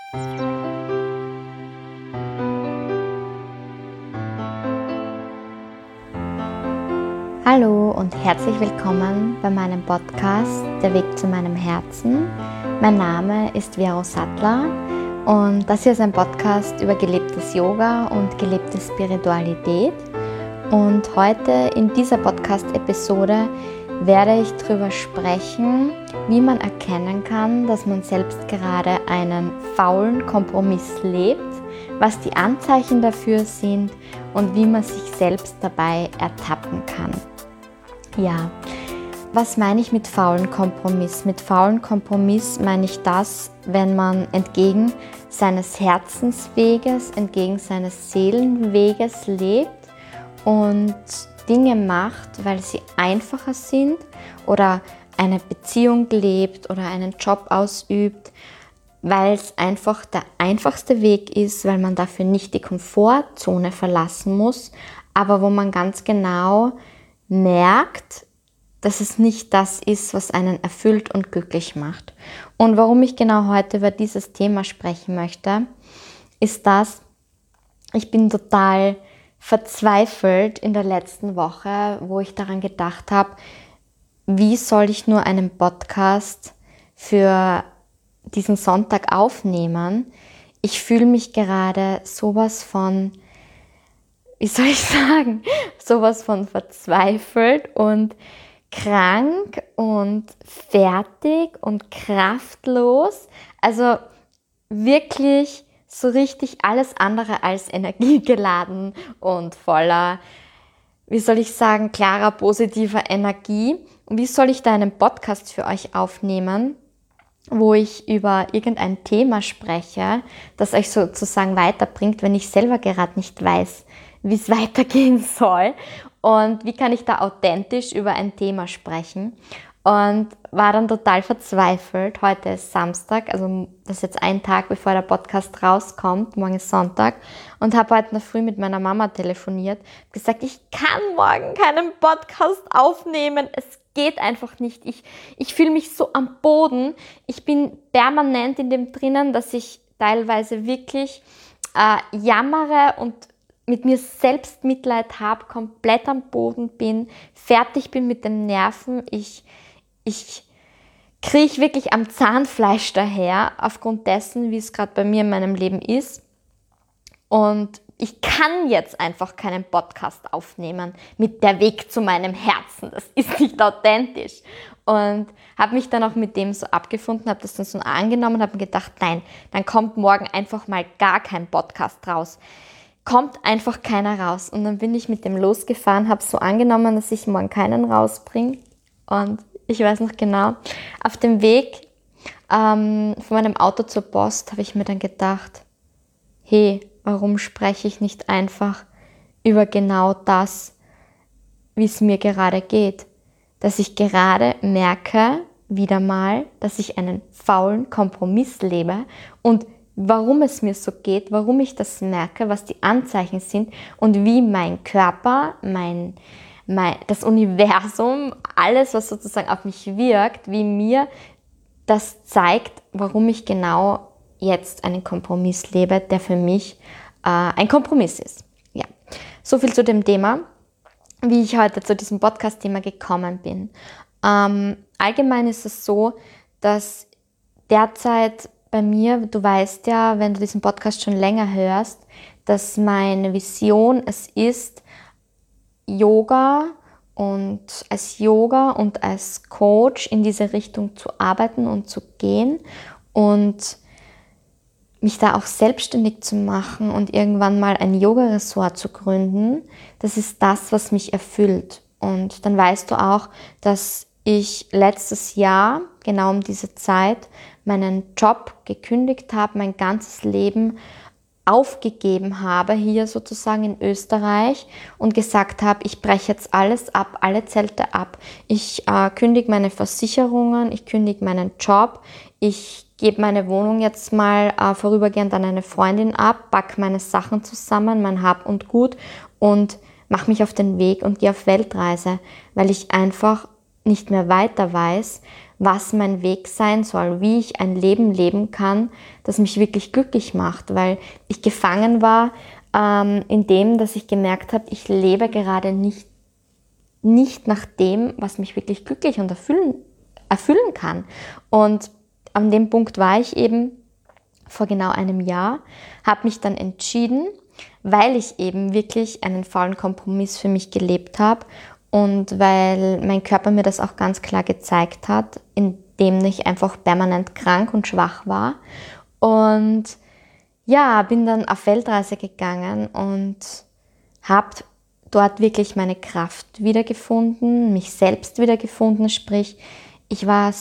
Hallo und herzlich willkommen bei meinem Podcast Der Weg zu meinem Herzen. Mein Name ist Vero Sattler und das hier ist ein Podcast über gelebtes Yoga und gelebte Spiritualität. Und heute in dieser Podcast-Episode werde ich darüber sprechen, wie man erkennen kann, dass man selbst gerade einen faulen Kompromiss lebt, was die Anzeichen dafür sind und wie man sich selbst dabei ertappen kann. Ja, was meine ich mit faulen Kompromiss? Mit faulen Kompromiss meine ich das, wenn man entgegen seines Herzensweges, entgegen seines Seelenweges lebt und Dinge macht, weil sie einfacher sind oder eine Beziehung lebt oder einen Job ausübt, weil es einfach der einfachste Weg ist, weil man dafür nicht die Komfortzone verlassen muss, aber wo man ganz genau merkt, dass es nicht das ist, was einen erfüllt und glücklich macht. Und warum ich genau heute über dieses Thema sprechen möchte, ist das, ich bin total verzweifelt in der letzten Woche, wo ich daran gedacht habe, wie soll ich nur einen Podcast für diesen Sonntag aufnehmen. Ich fühle mich gerade sowas von, sowas von verzweifelt und krank und fertig und kraftlos. Also wirklich so richtig alles andere als energiegeladen und voller, klarer, positiver Energie. Und wie soll ich da einen Podcast für euch aufnehmen, wo ich über irgendein Thema spreche, das euch sozusagen weiterbringt, wenn ich selber gerade nicht weiß, wie es weitergehen soll und wie kann ich da authentisch über ein Thema sprechen. Und war dann total verzweifelt. Heute ist Samstag, also das ist jetzt ein Tag, bevor der Podcast rauskommt. Morgen ist Sonntag. Und habe heute in der Früh mit meiner Mama telefoniert. Gesagt, ich kann morgen keinen Podcast aufnehmen. Es geht einfach nicht. Ich fühle mich so am Boden. Ich bin permanent in dem drinnen, dass ich teilweise wirklich jammere und mit mir selbst Mitleid habe, komplett am Boden bin, fertig bin mit den Nerven. Ich kriege wirklich am Zahnfleisch daher, aufgrund dessen, wie es gerade bei mir in meinem Leben ist. Und ich kann jetzt einfach keinen Podcast aufnehmen mit der Weg zu meinem Herzen. Das ist nicht authentisch. Und habe mich dann auch mit dem so abgefunden, habe das dann so angenommen und habe mir gedacht, nein, dann kommt morgen einfach mal gar kein Podcast raus. Kommt einfach keiner raus. Und dann bin ich mit dem losgefahren, habe so angenommen, dass ich morgen keinen rausbringe. Und ich weiß noch genau, auf dem Weg von meinem Auto zur Post habe ich mir dann gedacht, hey, warum spreche ich nicht einfach über genau das, wie es mir gerade geht? Dass ich gerade merke, wieder mal, dass ich einen faulen Kompromiss lebe und warum es mir so geht, warum ich das merke, was die Anzeichen sind und wie mein Körper, das Universum, alles, was sozusagen auf mich wirkt, wie mir das zeigt, warum ich genau jetzt einen Kompromiss lebe, der für mich ein Kompromiss ist. Ja, so viel zu dem Thema, wie ich heute zu diesem Podcast-Thema gekommen bin. Allgemein ist es so, dass derzeit bei mir, du weißt ja, wenn du diesen Podcast schon länger hörst, dass meine Vision es ist, Yoga und als Coach in diese Richtung zu arbeiten und zu gehen und mich da auch selbstständig zu machen und irgendwann mal ein Yoga-Ressort zu gründen. Das ist das, was mich erfüllt. Und dann weißt du auch, dass ich letztes Jahr, genau um diese Zeit, meinen Job gekündigt habe, mein ganzes Leben aufgegeben habe, hier sozusagen in Österreich und gesagt habe, ich breche jetzt alles ab, alle Zelte ab. Ich kündige meine Versicherungen, ich kündige meinen Job, ich gebe meine Wohnung jetzt mal vorübergehend an eine Freundin ab, packe meine Sachen zusammen, mein Hab und Gut und mache mich auf den Weg und gehe auf Weltreise, weil ich einfach nicht mehr weiter weiß, was mein Weg sein soll, wie ich ein Leben leben kann, das mich wirklich glücklich macht, weil ich gefangen war in dem, dass ich gemerkt habe, ich lebe gerade nicht nach dem, was mich wirklich glücklich und erfüllen kann. Und an dem Punkt war ich eben vor genau einem Jahr, habe mich dann entschieden, weil ich eben wirklich einen faulen Kompromiss für mich gelebt habe und weil mein Körper mir das auch ganz klar gezeigt hat, indem ich einfach permanent krank und schwach war. Und ja, bin dann auf Weltreise gegangen und habe dort wirklich meine Kraft wiedergefunden, mich selbst wiedergefunden, sprich, ich war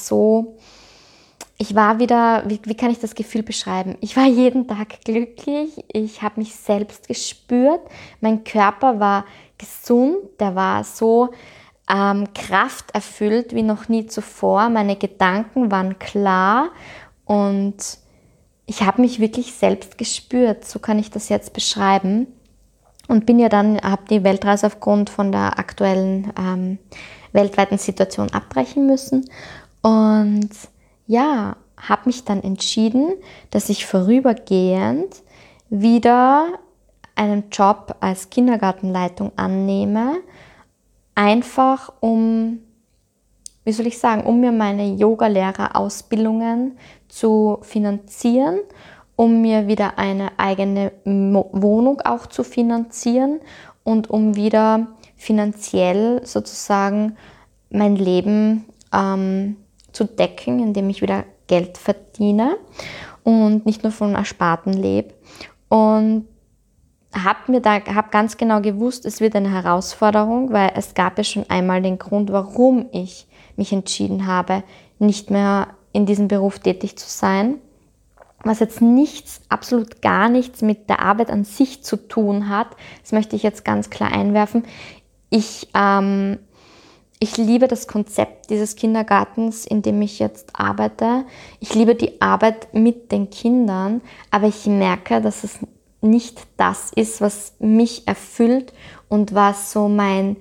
wieder, wie kann ich das Gefühl beschreiben? Ich war jeden Tag glücklich, ich habe mich selbst gespürt, mein Körper war gesund, der war so krafterfüllt wie noch nie zuvor, meine Gedanken waren klar und ich habe mich wirklich selbst gespürt, so kann ich das jetzt beschreiben. Und habe die Weltreise aufgrund von der aktuellen weltweiten Situation abbrechen müssen. Und ja, habe mich dann entschieden, dass ich vorübergehend wieder einen Job als Kindergartenleitung annehme, einfach um mir meine Yogalehrerausbildungen zu finanzieren, um mir wieder eine eigene Wohnung auch zu finanzieren und um wieder finanziell sozusagen mein Leben zu decken, indem ich wieder Geld verdiene und nicht nur von Ersparten lebe. Und habe ganz genau gewusst, es wird eine Herausforderung, weil es gab ja schon einmal den Grund, warum ich mich entschieden habe, nicht mehr in diesem Beruf tätig zu sein, was jetzt absolut gar nichts mit der Arbeit an sich zu tun hat. Das möchte ich jetzt ganz klar einwerfen. Ich liebe das Konzept dieses Kindergartens, in dem ich jetzt arbeite. Ich liebe die Arbeit mit den Kindern, aber ich merke, dass es nicht das ist, was mich erfüllt und was so mein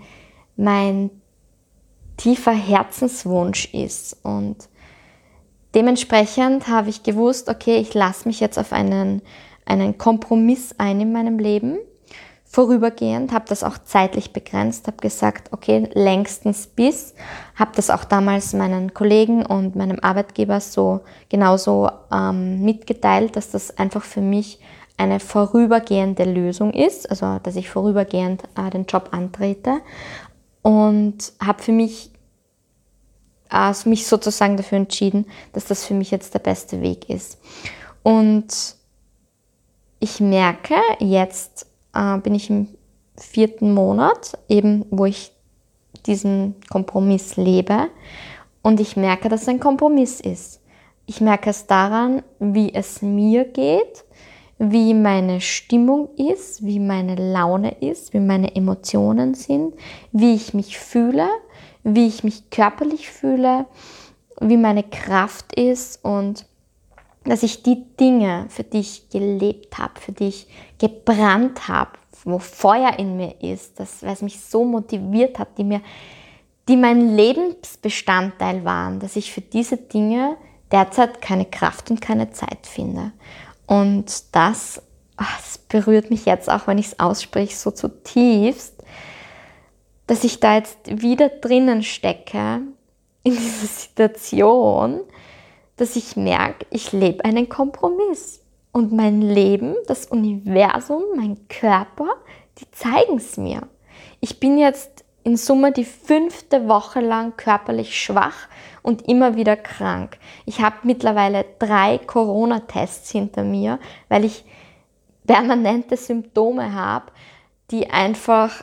tiefer Herzenswunsch ist. Und dementsprechend habe ich gewusst, okay, ich lasse mich jetzt auf einen Kompromiss ein in meinem Leben. Vorübergehend, habe das auch zeitlich begrenzt, habe gesagt, okay, längstens habe das auch damals meinen Kollegen und meinem Arbeitgeber genauso mitgeteilt, dass das einfach für mich eine vorübergehende Lösung ist, also dass ich vorübergehend den Job antrete und habe für mich sozusagen dafür entschieden, dass das für mich jetzt der beste Weg ist. Und ich merke, jetzt bin ich im 4. Monat, eben wo ich diesen Kompromiss lebe und ich merke, dass es ein Kompromiss ist. Ich merke es daran, wie es mir geht, wie meine Stimmung ist, wie meine Laune ist, wie meine Emotionen sind, wie ich mich fühle, wie ich mich körperlich fühle, wie meine Kraft ist und dass ich die Dinge, für die ich gelebt habe, für die ich gebrannt habe, wo Feuer in mir ist, weil es mich so motiviert hat, die mein Lebensbestandteil waren, dass ich für diese Dinge derzeit keine Kraft und keine Zeit finde. Und das berührt mich jetzt auch, wenn ich es ausspreche, so zutiefst, dass ich da jetzt wieder drinnen stecke, in dieser Situation, dass ich merke, ich lebe einen Kompromiss. Und mein Leben, das Universum, mein Körper, die zeigen es mir. Ich bin jetzt in Summe die 5. Woche lang körperlich schwach und immer wieder krank. Ich habe mittlerweile 3 Corona-Tests hinter mir, weil ich permanente Symptome habe, die einfach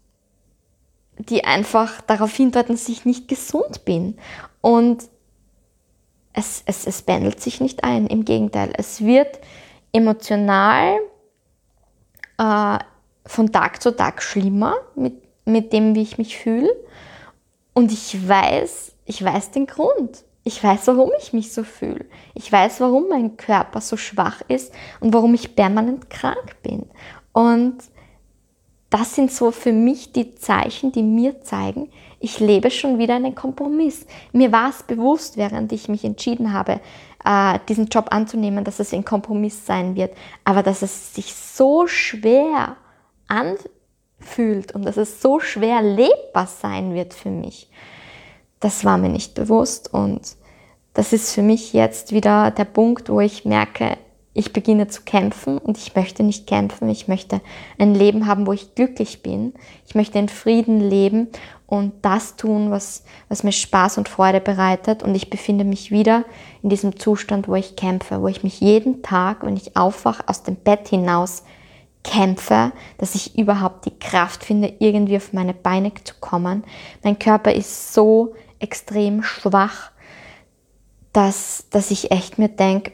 darauf hindeuten, dass ich nicht gesund bin. Und es pendelt sich nicht ein, im Gegenteil. Es wird emotional von Tag zu Tag schlimmer mit dem, wie ich mich fühle. Und ich weiß den Grund. Ich weiß, warum ich mich so fühle. Ich weiß, warum mein Körper so schwach ist und warum ich permanent krank bin. Und das sind so für mich die Zeichen, die mir zeigen, ich lebe schon wieder einen Kompromiss. Mir war es bewusst, während ich mich entschieden habe, diesen Job anzunehmen, dass es ein Kompromiss sein wird, aber dass es sich so schwer anfühlt und dass es so schwer lebbar sein wird für mich, das war mir nicht bewusst. Und das ist für mich jetzt wieder der Punkt, wo ich merke, ich beginne zu kämpfen und ich möchte nicht kämpfen. Ich möchte ein Leben haben, wo ich glücklich bin. Ich möchte in Frieden leben und das tun, was mir Spaß und Freude bereitet. Und ich befinde mich wieder in diesem Zustand, wo ich kämpfe, wo ich mich jeden Tag, wenn ich aufwache, aus dem Bett hinaus kämpfe, dass ich überhaupt die Kraft finde, irgendwie auf meine Beine zu kommen. Mein Körper ist so extrem schwach, dass ich echt mir denke,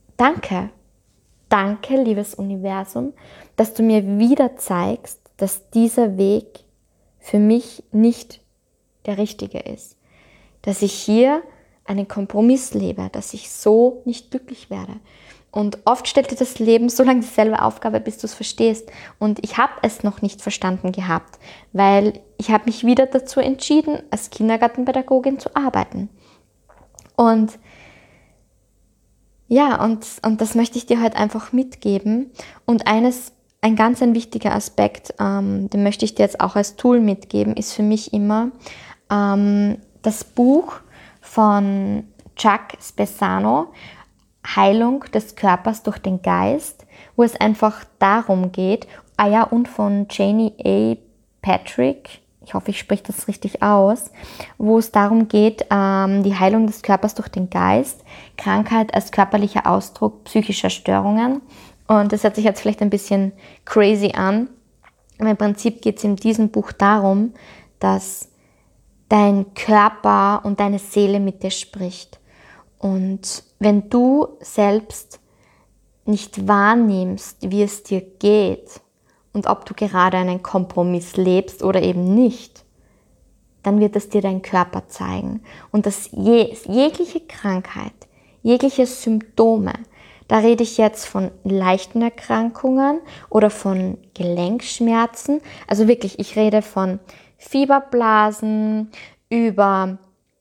danke, liebes Universum, dass du mir wieder zeigst, dass dieser Weg für mich nicht der richtige ist. Dass ich hier einen Kompromiss lebe, dass ich so nicht glücklich werde. Und oft stellt dir das Leben so lange dieselbe Aufgabe, bis du es verstehst. Und ich habe es noch nicht verstanden gehabt, weil ich habe mich wieder dazu entschieden, als Kindergartenpädagogin zu arbeiten. Und ja, und das möchte ich dir heute einfach mitgeben. Und ein ganz wichtiger Aspekt, den möchte ich dir jetzt auch als Tool mitgeben, ist für mich immer das Buch von Chuck Spezzano, Heilung des Körpers durch den Geist, wo es einfach darum geht, und von Janie A. Patrick, ich hoffe, ich spreche das richtig aus, wo es darum geht, die Heilung des Körpers durch den Geist, Krankheit als körperlicher Ausdruck psychischer Störungen. Und das hört sich jetzt vielleicht ein bisschen crazy an, aber im Prinzip geht es in diesem Buch darum, dass dein Körper und deine Seele mit dir spricht. Und wenn du selbst nicht wahrnimmst, wie es dir geht und ob du gerade einen Kompromiss lebst oder eben nicht, dann wird es dir dein Körper zeigen. Und dass jegliche Krankheit, jegliche Symptome, da rede ich jetzt von leichten Erkrankungen oder von Gelenkschmerzen, also wirklich, ich rede von Fieberblasen, über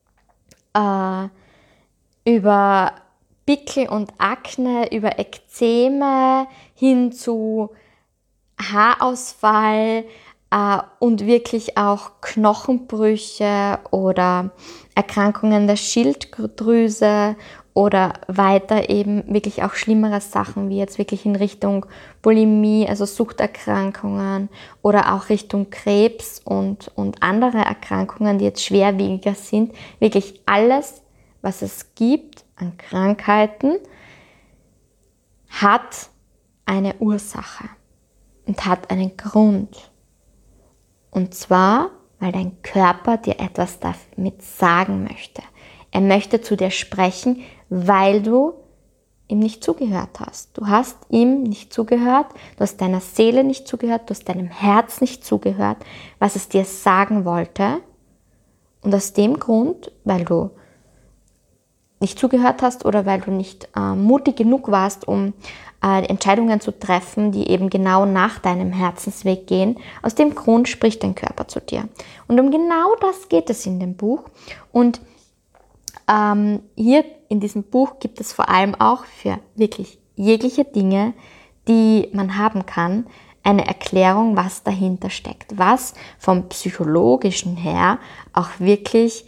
Pickel und Akne, über Ekzeme hin zu Haarausfall und wirklich auch Knochenbrüche oder Erkrankungen der Schilddrüse oder weiter eben wirklich auch schlimmere Sachen wie jetzt wirklich in Richtung Bulimie, also Suchterkrankungen oder auch Richtung Krebs und andere Erkrankungen, die jetzt schwerwiegiger sind. Wirklich alles, was es gibt an Krankheiten, hat eine Ursache und hat einen Grund. Und zwar, weil dein Körper dir etwas damit sagen möchte. Er möchte zu dir sprechen, weil du ihm nicht zugehört hast. Du hast ihm nicht zugehört, du hast deiner Seele nicht zugehört, du hast deinem Herz nicht zugehört, was es dir sagen wollte. Und aus dem Grund, weil du nicht zugehört hast oder weil du nicht mutig genug warst, um Entscheidungen zu treffen, die eben genau nach deinem Herzensweg gehen, aus dem Grund spricht dein Körper zu dir. Und um genau das geht es in dem Buch. Und hier in diesem Buch gibt es vor allem auch für wirklich jegliche Dinge, die man haben kann, eine Erklärung, was dahinter steckt, was vom Psychologischen her auch wirklich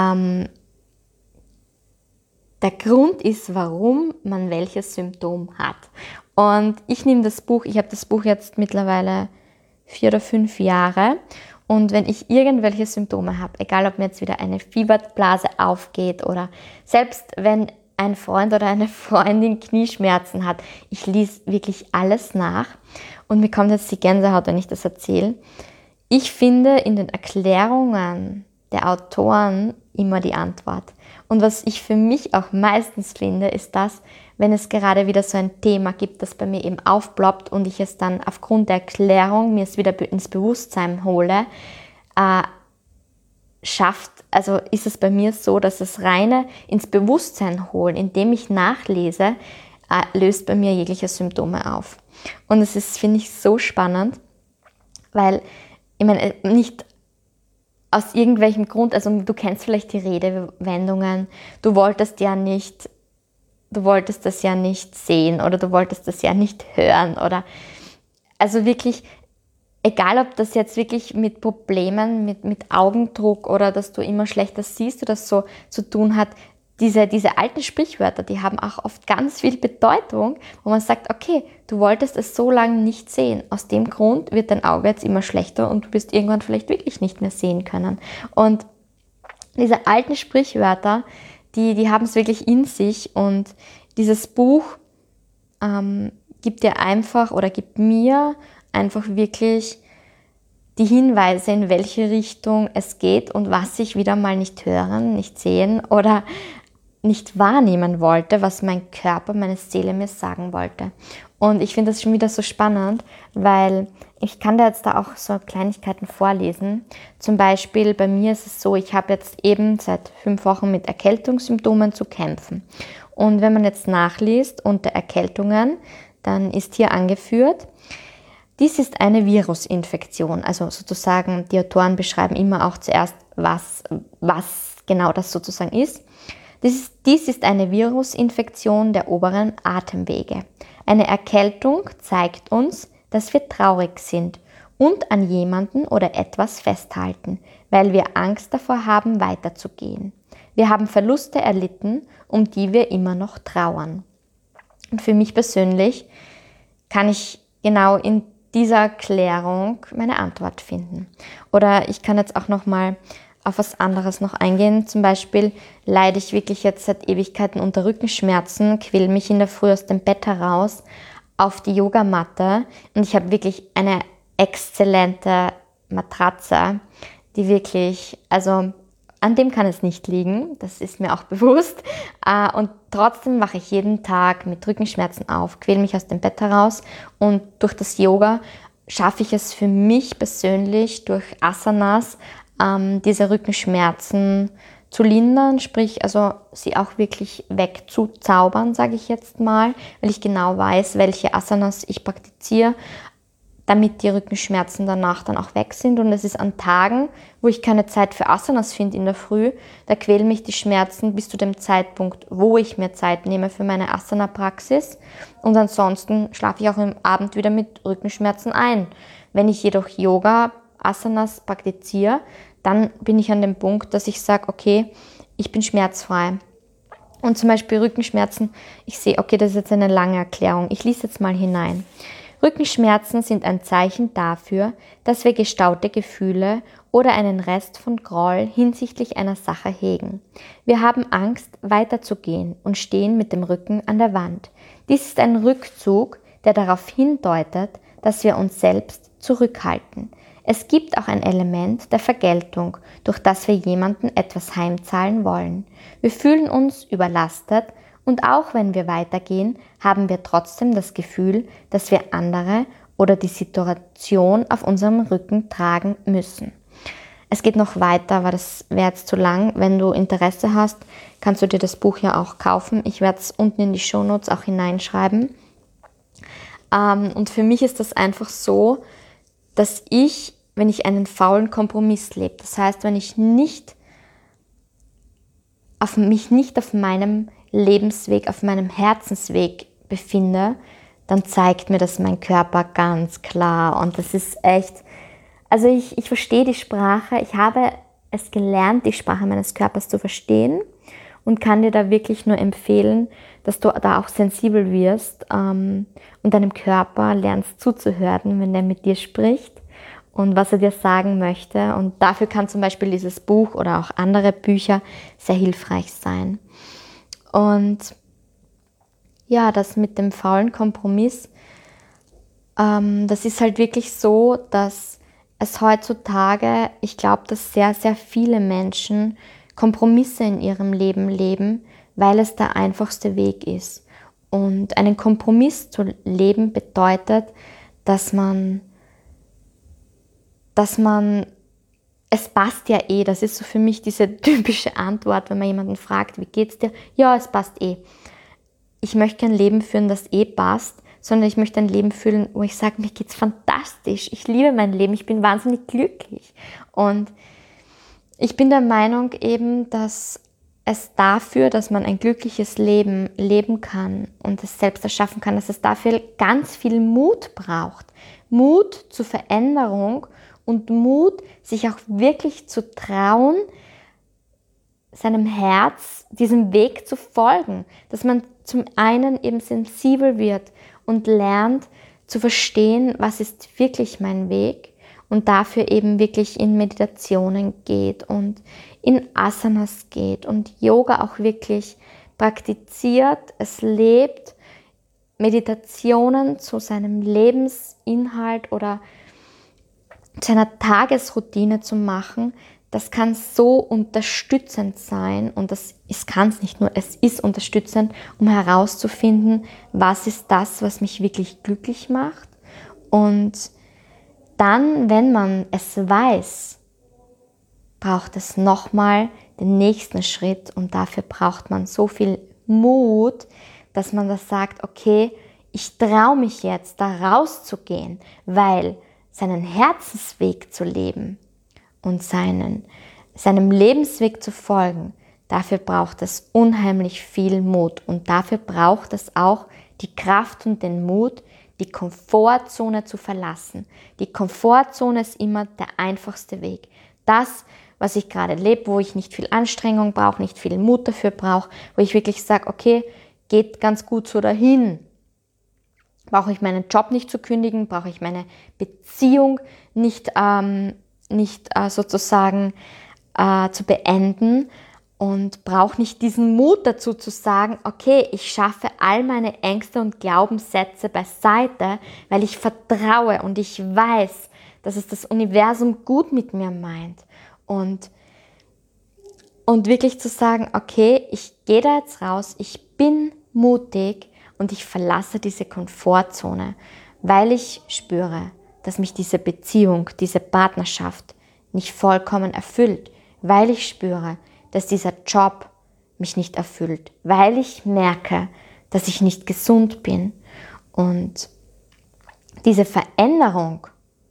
der Grund ist, warum man welches Symptom hat. Und ich nehme das Buch, ich habe das Buch jetzt mittlerweile 4 oder 5 Jahre. Und wenn ich irgendwelche Symptome habe, egal ob mir jetzt wieder eine Fieberblase aufgeht oder selbst wenn ein Freund oder eine Freundin Knieschmerzen hat, ich lese wirklich alles nach und mir kommt jetzt die Gänsehaut, wenn ich das erzähle. Ich finde in den Erklärungen der Autoren immer die Antwort. Und was ich für mich auch meistens finde, ist das, wenn es gerade wieder so ein Thema gibt, das bei mir eben aufploppt und ich es dann aufgrund der Erklärung mir es wieder ins Bewusstsein hole, ist es bei mir so, dass das reine ins Bewusstsein holen, indem ich nachlese, löst bei mir jegliche Symptome auf. Und es ist, finde ich, so spannend, Weil, ich meine, nicht aus irgendwelchem Grund, also du kennst vielleicht die Redewendungen, du wolltest das ja nicht sehen oder du wolltest das ja nicht hören oder also wirklich, egal ob das jetzt wirklich mit Problemen, mit Augendruck oder dass du immer schlechter siehst oder so zu tun hat, diese alten Sprichwörter, die haben auch oft ganz viel Bedeutung, wo man sagt, okay, du wolltest es so lange nicht sehen. Aus dem Grund wird dein Auge jetzt immer schlechter und du wirst irgendwann vielleicht wirklich nicht mehr sehen können. Und diese alten Sprichwörter, die haben es wirklich in sich und dieses Buch gibt dir einfach oder gibt mir einfach wirklich die Hinweise, in welche Richtung es geht und was ich wieder mal nicht hören, nicht sehen oder nicht wahrnehmen wollte, was mein Körper, meine Seele mir sagen wollte. Und ich finde das schon wieder so spannend, weil ich kann da jetzt da auch so Kleinigkeiten vorlesen. Zum Beispiel bei mir ist es so, ich habe jetzt eben seit 5 Wochen mit Erkältungssymptomen zu kämpfen. Und wenn man jetzt nachliest unter Erkältungen, dann ist hier angeführt, dies ist eine Virusinfektion. Also sozusagen, die Autoren beschreiben immer auch zuerst, was genau das sozusagen ist. Dies ist eine Virusinfektion der oberen Atemwege. Eine Erkältung zeigt uns, dass wir traurig sind und an jemanden oder etwas festhalten, weil wir Angst davor haben, weiterzugehen. Wir haben Verluste erlitten, um die wir immer noch trauern. Und für mich persönlich kann ich genau in dieser Erklärung meine Antwort finden. Oder ich kann jetzt auch nochmal auf was anderes noch eingehen. Zum Beispiel leide ich wirklich jetzt seit Ewigkeiten unter Rückenschmerzen, quäle mich in der Früh aus dem Bett heraus auf die Yogamatte und ich habe wirklich eine exzellente Matratze, die wirklich, also an dem kann es nicht liegen, das ist mir auch bewusst. Und trotzdem wache ich jeden Tag mit Rückenschmerzen auf, quäle mich aus dem Bett heraus und durch das Yoga schaffe ich es für mich persönlich durch Asanas, diese Rückenschmerzen zu lindern, sprich also sie auch wirklich wegzuzaubern, sage ich jetzt mal, weil ich genau weiß, welche Asanas ich praktiziere, damit die Rückenschmerzen danach dann auch weg sind. Und es ist an Tagen, wo ich keine Zeit für Asanas finde in der Früh, da quälen mich die Schmerzen bis zu dem Zeitpunkt, wo ich mir Zeit nehme für meine Asana-Praxis. Und ansonsten schlafe ich auch am Abend wieder mit Rückenschmerzen ein. Wenn ich jedoch Yoga, Asanas praktiziere, dann bin ich an dem Punkt, dass ich sage, okay, ich bin schmerzfrei. Und zum Beispiel Rückenschmerzen, ich sehe, okay, das ist jetzt eine lange Erklärung. Ich lese jetzt mal hinein. Rückenschmerzen sind ein Zeichen dafür, dass wir gestaute Gefühle oder einen Rest von Groll hinsichtlich einer Sache hegen. Wir haben Angst, weiterzugehen und stehen mit dem Rücken an der Wand. Dies ist ein Rückzug, der darauf hindeutet, dass wir uns selbst zurückhalten. Es gibt auch ein Element der Vergeltung, durch das wir jemandem etwas heimzahlen wollen. Wir fühlen uns überlastet und auch wenn wir weitergehen, haben wir trotzdem das Gefühl, dass wir andere oder die Situation auf unserem Rücken tragen müssen. Es geht noch weiter, aber das wäre jetzt zu lang. Wenn du Interesse hast, kannst du dir das Buch ja auch kaufen. Ich werde es unten in die Shownotes auch hineinschreiben. Und für mich ist das einfach so, dass ich, wenn ich einen faulen Kompromiss lebe, das heißt, wenn ich mich nicht auf meinem Lebensweg, auf meinem Herzensweg befinde, dann zeigt mir das mein Körper ganz klar. Und das ist echt, also ich verstehe die Sprache, ich habe es gelernt, die Sprache meines Körpers zu verstehen und kann dir da wirklich nur empfehlen, dass du da auch sensibel wirst und deinem Körper lernst zuzuhören, wenn der mit dir spricht und was er dir sagen möchte. Und dafür kann zum Beispiel dieses Buch oder auch andere Bücher sehr hilfreich sein. Und ja, das mit dem faulen Kompromiss, das ist halt wirklich so, dass es heutzutage, ich glaube, dass sehr, sehr viele Menschen Kompromisse in ihrem Leben leben, weil es der einfachste Weg ist. Und einen Kompromiss zu leben bedeutet, dass man, es passt ja eh, das ist so für mich diese typische Antwort, wenn man jemanden fragt, wie geht's dir? Ja, es passt eh. Ich möchte kein Leben führen, das eh passt, sondern ich möchte ein Leben führen, wo ich sage, mir geht's fantastisch, ich liebe mein Leben, ich bin wahnsinnig glücklich. Und ich bin der Meinung eben, dass es dafür, dass man ein glückliches Leben leben kann und es selbst erschaffen kann, dass es dafür ganz viel Mut braucht. Mut zur Veränderung und Mut, sich auch wirklich zu trauen, seinem Herz diesem Weg zu folgen. Dass man zum einen eben sensibel wird und lernt zu verstehen, was ist wirklich mein Weg und dafür eben wirklich in Meditationen geht und in Asanas geht und Yoga auch wirklich praktiziert, es lebt, Meditationen zu seinem Lebensinhalt oder seiner Tagesroutine zu machen, das kann so unterstützend sein und es kann es nicht nur, es ist unterstützend, um herauszufinden, was ist das, was mich wirklich glücklich macht. Und dann, wenn man es weiß, braucht es nochmal den nächsten Schritt und dafür braucht man so viel Mut, dass man das sagt, okay, ich traue mich jetzt, da rauszugehen, weil seinen Herzensweg zu leben und seinem Lebensweg zu folgen, dafür braucht es unheimlich viel Mut und dafür braucht es auch die Kraft und den Mut, die Komfortzone zu verlassen. Die Komfortzone ist immer der einfachste Weg. Das, was ich gerade lebe, wo ich nicht viel Anstrengung brauche, nicht viel Mut dafür brauche, wo ich wirklich sage, okay, geht ganz gut so dahin. Brauche ich meinen Job nicht zu kündigen, brauche ich meine Beziehung nicht sozusagen zu beenden und brauche nicht diesen Mut dazu zu sagen, okay, ich schaffe all meine Ängste und Glaubenssätze beiseite, weil ich vertraue und ich weiß, dass es das Universum gut mit mir meint. Und wirklich zu sagen, okay, ich gehe da jetzt raus, ich bin mutig und ich verlasse diese Komfortzone, weil ich spüre, dass mich diese Beziehung, diese Partnerschaft nicht vollkommen erfüllt, weil ich spüre, dass dieser Job mich nicht erfüllt, weil ich merke, dass ich nicht gesund bin. Und diese Veränderung,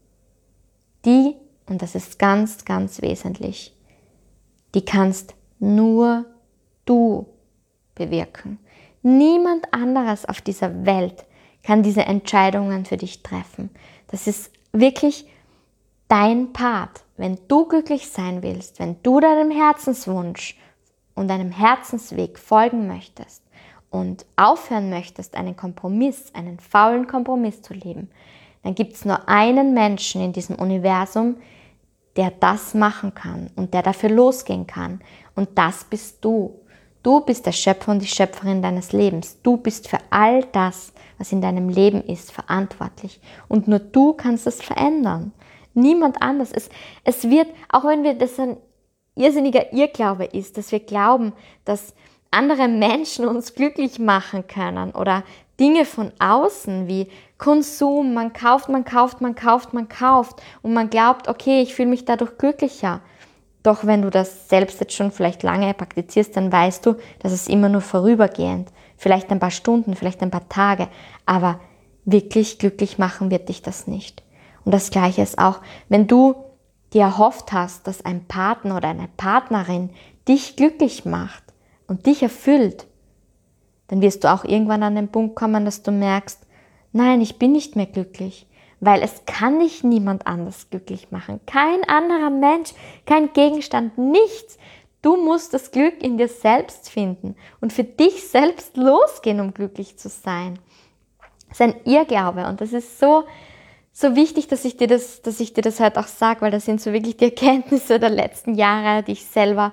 und das ist ganz, ganz wesentlich, die kannst nur du bewirken. Niemand anderes auf dieser Welt kann diese Entscheidungen für dich treffen. Das ist wirklich dein Part. Wenn du glücklich sein willst, wenn du deinem Herzenswunsch und deinem Herzensweg folgen möchtest und aufhören möchtest, einen faulen Kompromiss zu leben, dann gibt es nur einen Menschen in diesem Universum, der das machen kann und der dafür losgehen kann. Und das bist du. Du bist der Schöpfer und die Schöpferin deines Lebens. Du bist für all das, was in deinem Leben ist, verantwortlich. Und nur du kannst es verändern. Niemand anders. Es wird, auch wenn das ein irrsinniger Irrglaube ist, dass wir glauben, dass andere Menschen uns glücklich machen können oder Dinge von außen wie Konsum, man kauft und man glaubt, okay, ich fühle mich dadurch glücklicher. Doch wenn du das selbst jetzt schon vielleicht lange praktizierst, dann weißt du, dass es immer nur vorübergehend, vielleicht ein paar Stunden, vielleicht ein paar Tage, aber wirklich glücklich machen wird dich das nicht. Und das Gleiche ist auch, wenn du dir erhofft hast, dass ein Partner oder eine Partnerin dich glücklich macht und dich erfüllt, dann wirst du auch irgendwann an den Punkt kommen, dass du merkst, nein, ich bin nicht mehr glücklich, weil es kann dich niemand anders glücklich machen. Kein anderer Mensch, kein Gegenstand, nichts. Du musst das Glück in dir selbst finden und für dich selbst losgehen, um glücklich zu sein. Das ist ein Irrglaube und das ist so wichtig, dass ich dir das heute auch sage, weil das sind so wirklich die Erkenntnisse der letzten Jahre, die ich selber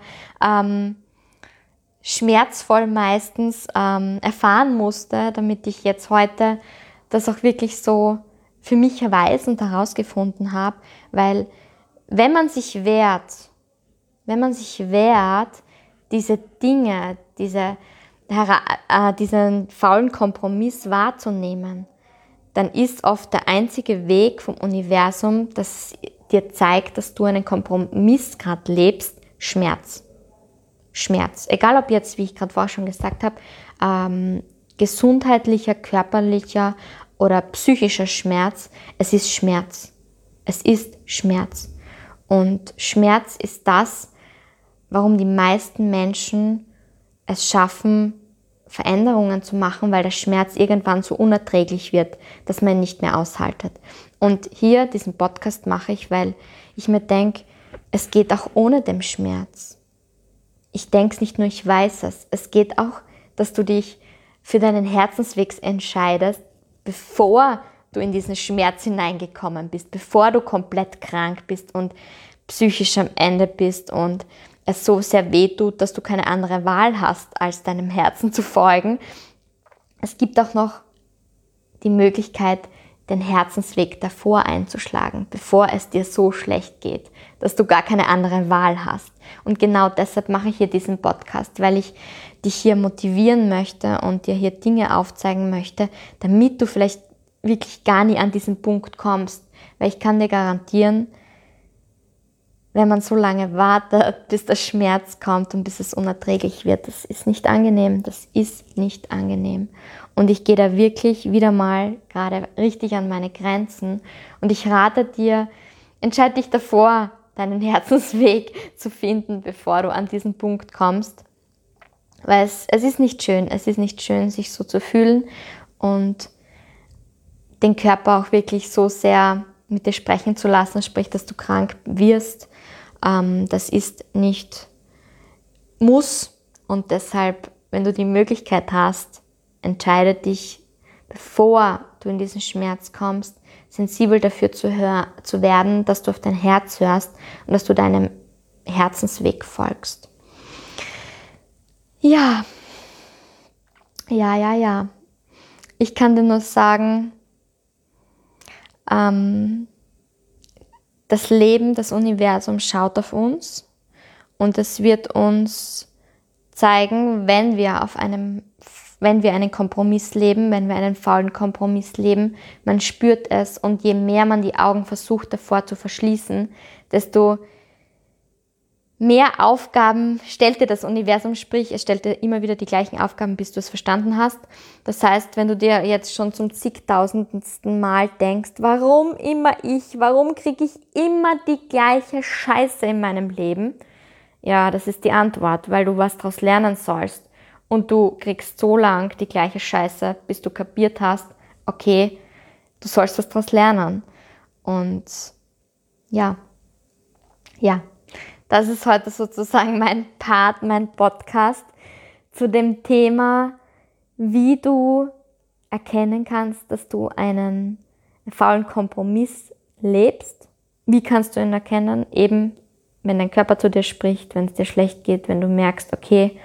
schmerzvoll meistens erfahren musste, damit ich jetzt heute das auch wirklich so für mich weiß und herausgefunden habe, weil wenn man sich wehrt, diese Dinge, diesen faulen Kompromiss wahrzunehmen, dann ist oft der einzige Weg vom Universum, das dir zeigt, dass du einen Kompromiss gerade lebst, Schmerz. Egal ob jetzt, wie ich gerade vorher schon gesagt habe, gesundheitlicher, körperlicher oder psychischer Schmerz. Es ist Schmerz. Es ist Schmerz. Und Schmerz ist das, warum die meisten Menschen es schaffen, Veränderungen zu machen, weil der Schmerz irgendwann so unerträglich wird, dass man ihn nicht mehr aushaltet. Und hier diesen Podcast mache ich, weil ich mir denke, es geht auch ohne den Schmerz. Ich denke es nicht nur, ich weiß es. Es geht auch, dass du dich für deinen Herzensweg entscheidest, bevor du in diesen Schmerz hineingekommen bist, bevor du komplett krank bist und psychisch am Ende bist und es so sehr wehtut, dass du keine andere Wahl hast, als deinem Herzen zu folgen. Es gibt auch noch die Möglichkeit, den Herzensweg davor einzuschlagen, bevor es dir so schlecht geht, dass du gar keine andere Wahl hast. Und genau deshalb mache ich hier diesen Podcast, weil ich dich hier motivieren möchte und dir hier Dinge aufzeigen möchte, damit du vielleicht wirklich gar nie an diesen Punkt kommst. Weil ich kann dir garantieren, wenn man so lange wartet, bis der Schmerz kommt und bis es unerträglich wird, das ist nicht angenehm, das ist nicht angenehm. Und ich gehe da wirklich wieder mal gerade richtig an meine Grenzen und ich rate dir, entscheide dich davor, deinen Herzensweg zu finden, bevor du an diesen Punkt kommst. Weil es ist nicht schön, sich so zu fühlen und den Körper auch wirklich so sehr mit dir sprechen zu lassen, sprich, dass du krank wirst. Das ist nicht muss und deshalb, wenn du die Möglichkeit hast, entscheide dich, bevor du in diesen Schmerz kommst, sensibel dafür zu werden, dass du auf dein Herz hörst und dass du deinem Herzensweg folgst. Ja. Ich kann dir nur sagen, das Leben, das Universum schaut auf uns und es wird uns zeigen, wenn wir einen Kompromiss leben, wenn wir einen faulen Kompromiss leben, man spürt es und je mehr man die Augen versucht davor zu verschließen, desto mehr Aufgaben stellt dir das Universum, sprich, es stellt dir immer wieder die gleichen Aufgaben, bis du es verstanden hast. Das heißt, wenn du dir jetzt schon zum zigtausendsten Mal denkst, warum immer ich, warum kriege ich immer die gleiche Scheiße in meinem Leben? Ja, das ist die Antwort, weil du was daraus lernen sollst. Und du kriegst so lang die gleiche Scheiße, bis du kapiert hast, okay, du sollst was daraus lernen. Und ja. Das ist heute sozusagen mein Part, mein Podcast zu dem Thema, wie du erkennen kannst, dass du einen faulen Kompromiss lebst. Wie kannst du ihn erkennen? Eben, wenn dein Körper zu dir spricht, wenn es dir schlecht geht, wenn du merkst, okay,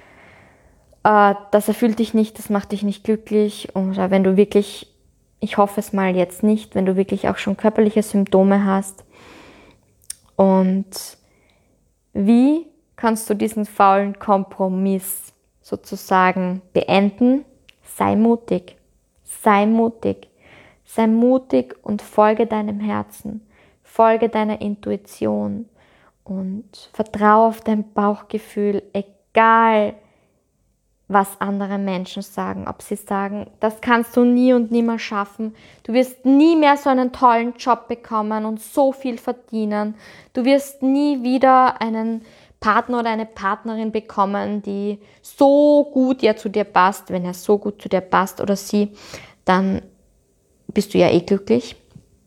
das erfüllt dich nicht, das macht dich nicht glücklich. Oder wenn du wirklich, ich hoffe es mal jetzt nicht, wenn du wirklich auch schon körperliche Symptome hast. Und wie kannst du diesen faulen Kompromiss sozusagen beenden? Sei mutig. Sei mutig. Sei mutig und folge deinem Herzen. Folge deiner Intuition und vertraue auf dein Bauchgefühl, egal was andere Menschen sagen. Ob sie sagen, das kannst du nie und nimmer schaffen. Du wirst nie mehr so einen tollen Job bekommen und so viel verdienen. Du wirst nie wieder einen Partner oder eine Partnerin bekommen, die so gut ja zu dir passt. Wenn er so gut zu dir passt oder sie, dann bist du ja glücklich.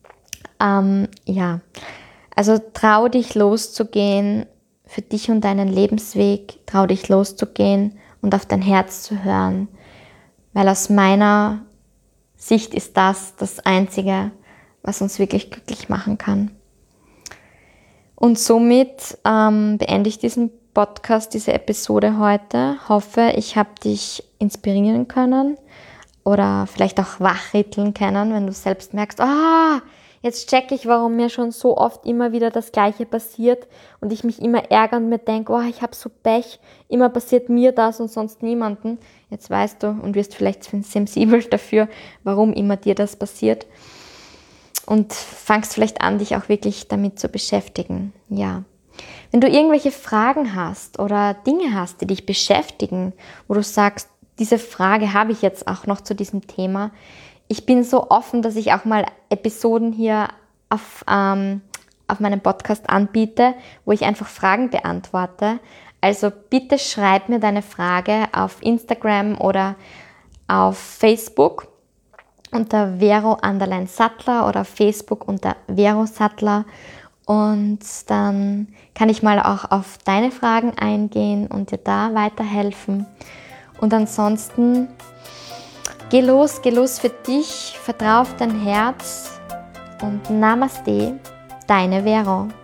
Also trau dich loszugehen für dich und deinen Lebensweg. Trau dich loszugehen und auf dein Herz zu hören, weil aus meiner Sicht ist das Einzige, was uns wirklich glücklich machen kann. Und somit beende ich diesen Podcast, diese Episode heute. Hoffe, ich habe dich inspirieren können oder vielleicht auch wachrütteln können, wenn du selbst merkst, jetzt checke ich, warum mir schon so oft immer wieder das Gleiche passiert und ich mich immer ärgere und mir denke, ich habe so Pech, immer passiert mir das und sonst niemanden. Jetzt weißt du und wirst vielleicht sensibel dafür, warum immer dir das passiert und fangst vielleicht an, dich auch wirklich damit zu beschäftigen. Ja. Wenn du irgendwelche Fragen hast oder Dinge hast, die dich beschäftigen, wo du sagst, diese Frage habe ich jetzt auch noch zu diesem Thema, ich bin so offen, dass ich auch mal Episoden hier auf meinem Podcast anbiete, wo ich einfach Fragen beantworte. Also bitte schreib mir deine Frage auf Instagram oder auf Facebook unter Vero_Sattler oder auf Facebook unter Vero Sattler. Und dann kann ich mal auch auf deine Fragen eingehen und dir da weiterhelfen. Und ansonsten geh los für dich, vertrau auf dein Herz und Namaste, deine Vero.